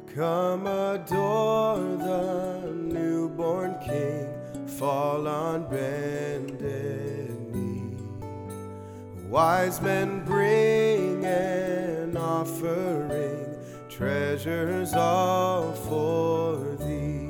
Come adore the newborn King, fall on bended knee. Wise men bring an offering, treasures all for thee.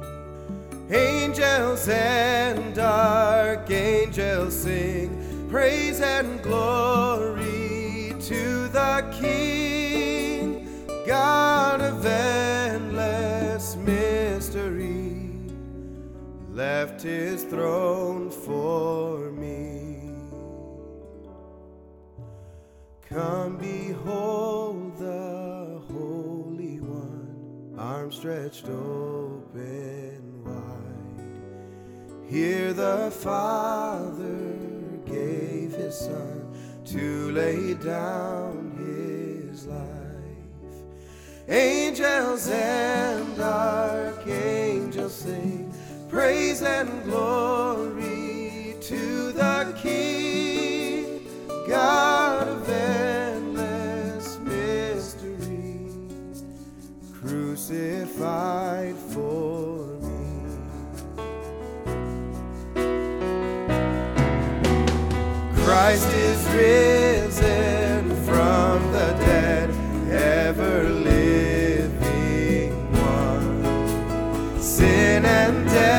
Angels and archangels sing, praise and glory to the King, God of endless mystery, left his throne for me. Come behold the Holy One, arms stretched open wide. Here the Father gave his Son to lay down his life. Angels and archangels sing, praise and glory to the King, God of endless mystery, crucified for me. Christ is risen from the dead, ever living one. Sin and death